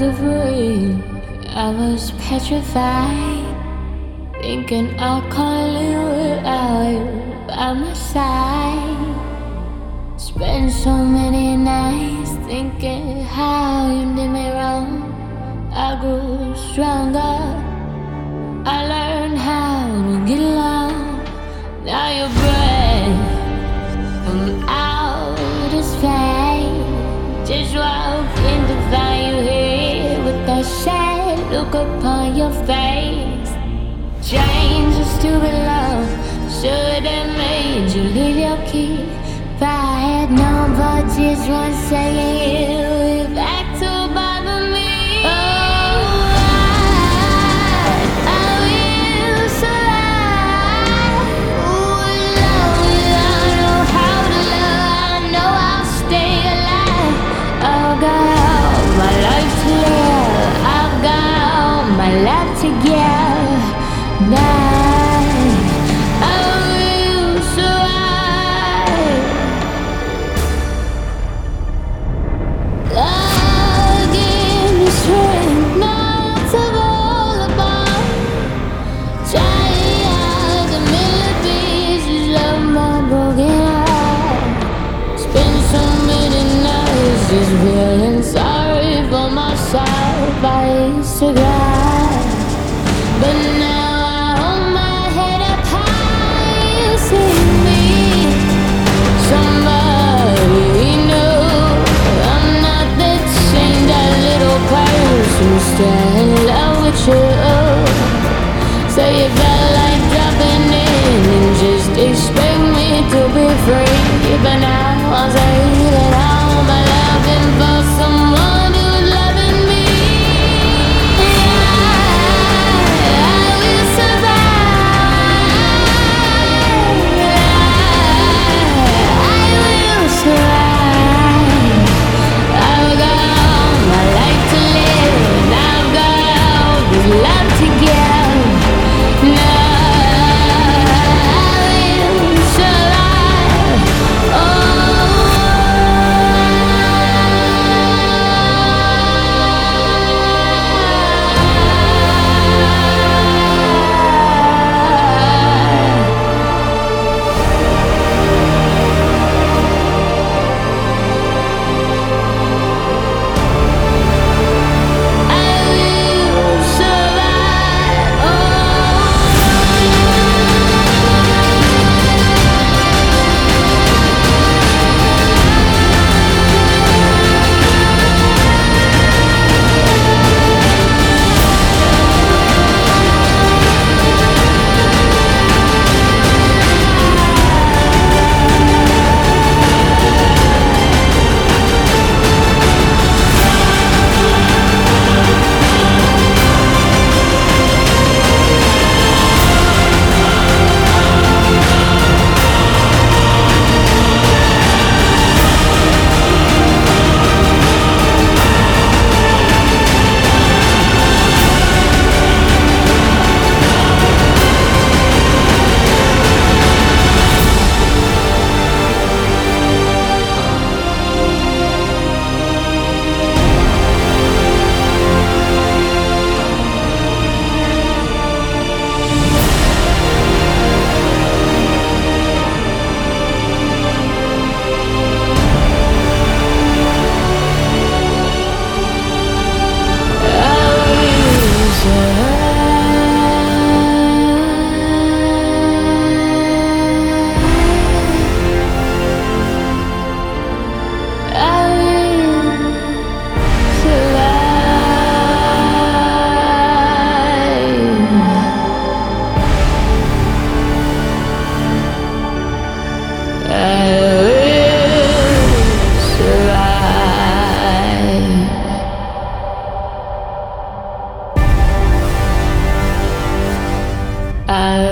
afraid, I was petrified, thinking I can't live without you by my side. Spent so many nights thinking how you did me wrong. I grew stronger, I learned how to get along. Now your breath from outer space just walked in to find you here with that sad look upon your face. Change your stupid love, should have made you leave your key. If I had known for just 1 second you would be back to bother me. Oh, I will survive. Ooh, love without know how to love. I know I'll stay alive. I've got all my life to live. I've got all my life to give. Now I will survive. God give me strength not to fall apart. Trying out the million pieces of my broken heart. Spent so many nights just feeling sorry for myself. I used to cry, but now I hold my head up high. You see me, somebody new. I'm not that same, that little person still in love with you. So you felt like dropping in and just expect me to be free. But now I'll say that all my loving for someone who's loving me. I will survive. I will survive. I've got all my life to live, and I've got all this love to give. Now I will survive. I